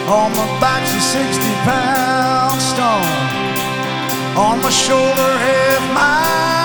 On my back's a 60-pound stone. On my shoulder, half my